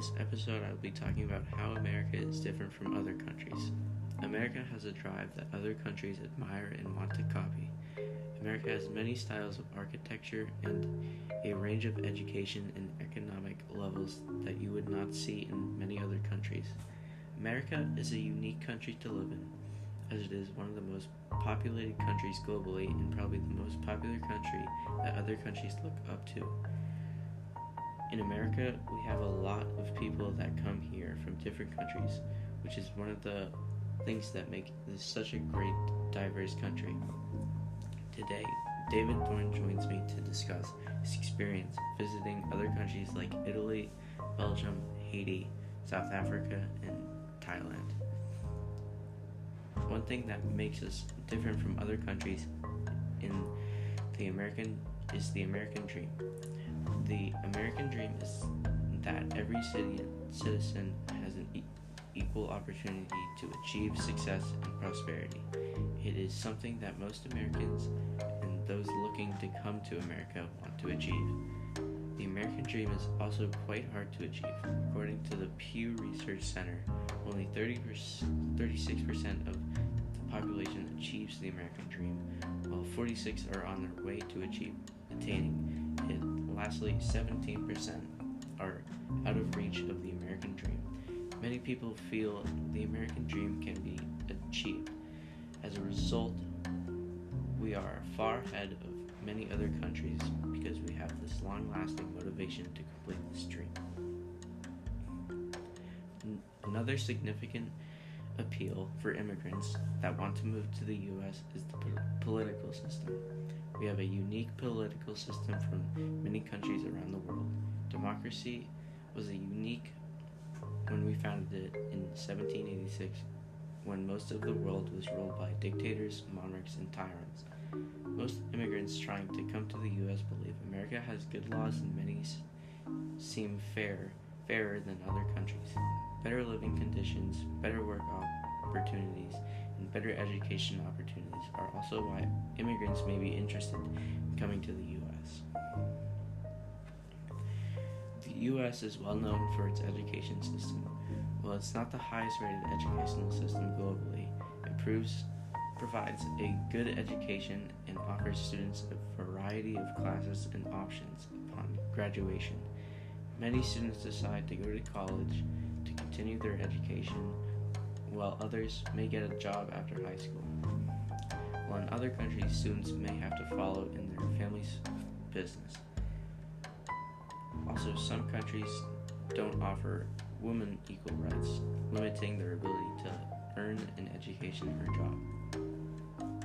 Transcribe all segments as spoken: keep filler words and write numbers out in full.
this episode, I will be talking about how America is different from other countries. America has a drive that other countries admire and want to copy. America has many styles of architecture and a range of education and economic levels that you would not see in many other countries. America is a unique country to live in, as it is one of the most populated countries globally and probably the most popular country that other countries look up to. In America, we have a lot of people that come here from different countries, which is one of the things that make this such a great, diverse country. Today, David Thorne joins me to discuss his experience visiting other countries like Italy, Belgium, Haiti, South Africa, and Thailand. One thing that makes us different from other countries in the American is the American dream. The American dream is that every city, citizen has an e- equal opportunity to achieve success and prosperity. It is something that most Americans and those looking to come to America want to achieve. The American dream is also quite hard to achieve. According to the Pew Research Center, only thirty-six percent of the population achieves the American dream, while forty-six percent are on their way to achieve attaining it. Lastly, seventeen percent are out of reach of the American dream. Many people feel the American dream can be achieved. As a result, we are far ahead of many other countries because we have this long-lasting motivation to complete this dream. N- another significant appeal for immigrants that want to move to the U S is the po- political system. We have a unique political system from many countries around the world. Democracy was a unique when we founded it in seventeen eighty-six, when most of the world was ruled by dictators, monarchs, and tyrants. Most immigrants trying to come to the U S believe America has good laws and many s- seem fair, fairer than other countries. Better living conditions, better work opportunities, and better education opportunities are also why immigrants may be interested in coming to the U S. The U S is well known for its education system. While it's not the highest rated educational system globally, it proves, provides a good education and offers students a variety of classes and options upon graduation. Many students decide to go to college to continue their education, while others may get a job after high school. While in other countries, students may have to follow in their family's business. Also, some countries don't offer women equal rights, limiting their ability to earn an education or job.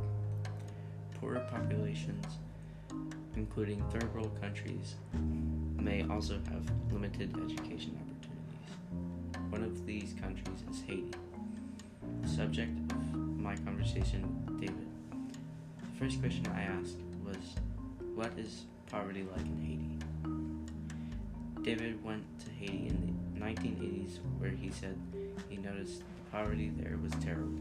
Poorer populations, including third world countries, may also have limited education opportunities. One of these countries is Haiti, the subject of my conversation with David. The first question I asked was, what is poverty like in Haiti? David went to Haiti in the nineteen eighties, where he said he noticed the poverty there was terrible.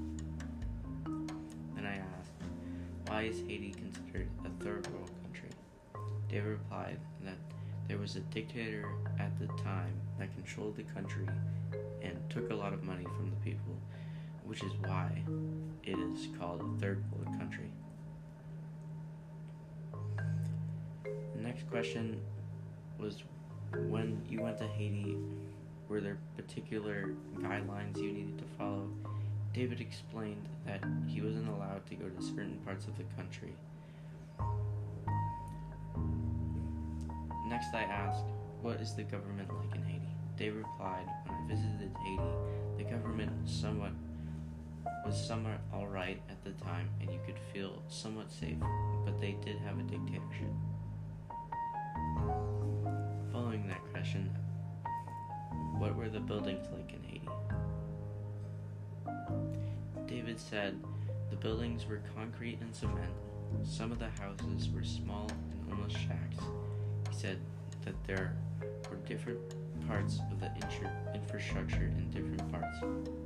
Then I asked, why is Haiti considered a third world country? David replied that there was a dictator at the time that controlled the country and took a lot of money from the people, which is why it is called a third world country. The next question was, when you went to Haiti, were there particular guidelines you needed to follow? David explained that he wasn't allowed to go to certain parts of the country. Next I asked, what is the government like in Haiti? David replied, when I visited Haiti, the government somewhat was somewhat alright at the time and you could feel somewhat safe, but they did have a dictatorship. Following that question, what were the buildings like in Haiti? David said the buildings were concrete and cement. Some of the houses were small and almost shacks. He said that there were different parts of the intru- infrastructure in different parts.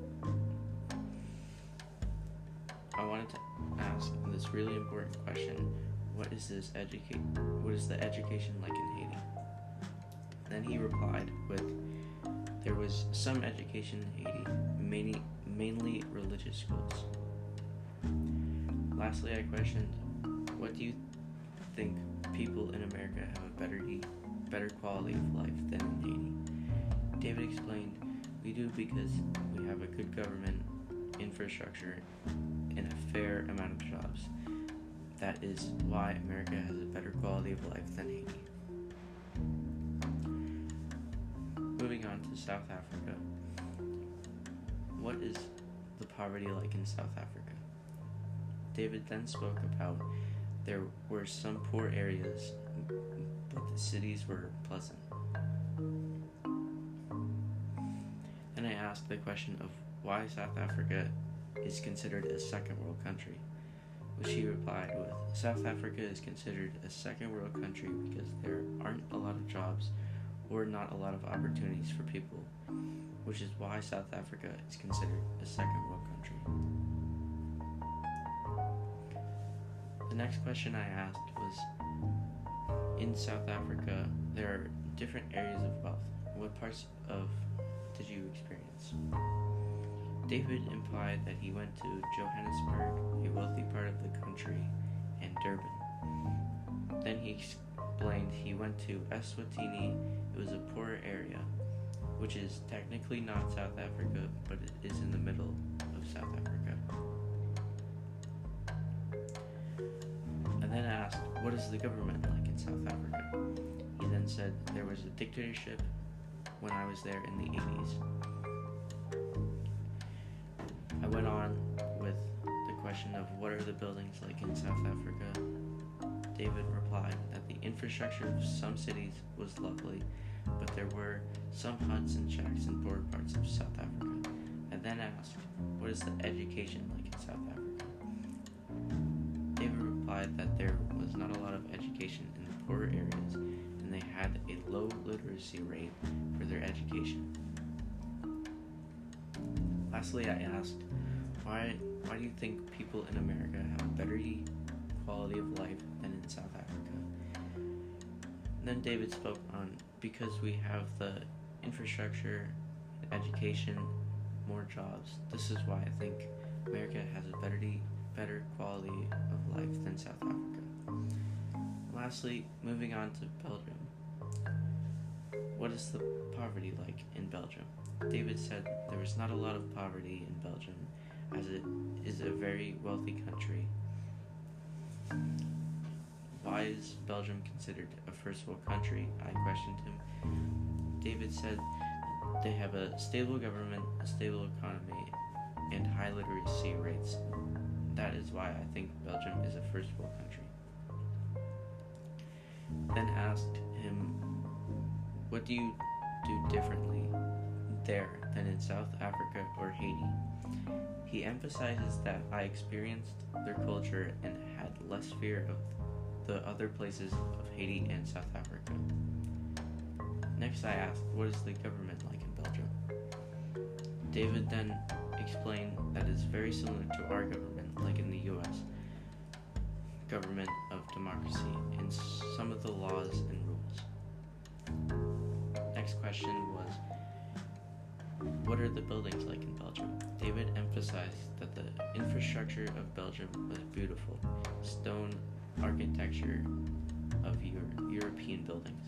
I wanted to ask this really important question: what is this educate? What is the education like in Haiti? Then he replied with, there was some education in Haiti, mainly, mainly religious schools. Lastly, I questioned, what do you think people in America have a better, better quality of life than in Haiti? David explained, we do because we have a good government, infrastructure, and a fair amount of jobs. That is why America has a better quality of life than Haiti. Moving on to South Africa. What is the poverty like in South Africa? David then spoke about there were some poor areas, but the cities were pleasant. Then I asked the question of why South Africa is considered a second world country, which he replied with, South Africa is considered a second world country because there aren't a lot of jobs or not a lot of opportunities for people, which is why South Africa is considered a second world country. The next question I asked was, in South Africa, there are different areas of wealth. What parts of did you experience? David implied that he went to Johannesburg, a wealthy part of the country, and Durban. Then he explained he went to Eswatini. It was a poorer area, which is technically not South Africa, but it is in the middle of South Africa. I then asked, what is the government like in South Africa? He then said there was a dictatorship when I was there in the eighties. I went on with the question of what are the buildings like in South Africa. David replied that the infrastructure of some cities was lovely, but there were some huts and shacks in poor parts of South Africa. I then asked, what is the education like in South Africa? David replied that there was not a lot of education in the poorer areas, and they had a low literacy rate for their education. Lastly, I asked, why, why do you think people in America have a better quality of life than in South Africa? And then David spoke on, because we have the infrastructure, education, more jobs. This is why I think America has a better, better quality of life than South Africa. Lastly, moving on to Belgium. What is the poverty like in Belgium? David said there was not a lot of poverty in Belgium, as it is a very wealthy country. Why is Belgium considered a first world country? I questioned him. David said they have a stable government, a stable economy, and high literacy rates. That is why I think Belgium is a first world country. Then asked him, what do you do differently there than in South Africa or Haiti? He emphasizes that I experienced their culture and had less fear of the other places of Haiti and South Africa. Next I asked, what is the government like in Belgium? David then explained that it's very similar to our government, like in the U S government of democracy, and some of the laws and rules. Next question was, what are the buildings like in Belgium? David emphasized that the infrastructure of Belgium was beautiful, stone architecture of Euro- European buildings.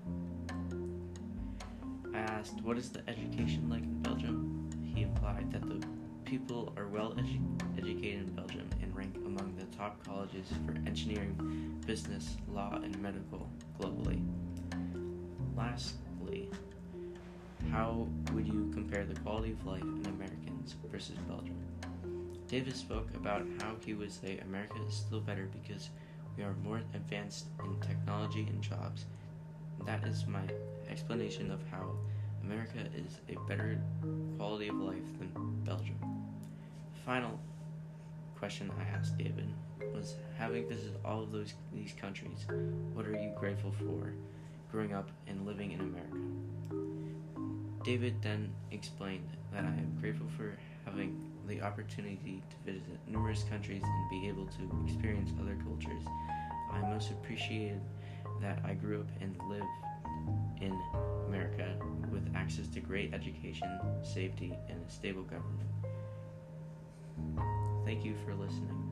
I asked, what is the education like in Belgium? He implied that the people are well edu- educated in Belgium and rank among the top colleges for engineering, business, law, and medical globally. Lastly, how would you compare the quality of life in Americans versus Belgium? David spoke about how he would say America is still better because we are more advanced in technology and jobs. That is my explanation of how America is a better quality of life than Belgium. The final question I asked David was, having visited all of those these countries, what are you grateful for growing up and living in America? David then explained that I am grateful for having the opportunity to visit numerous countries and be able to experience other cultures. I most appreciated that I grew up and lived in America with access to great education, safety, and a stable government. Thank you for listening.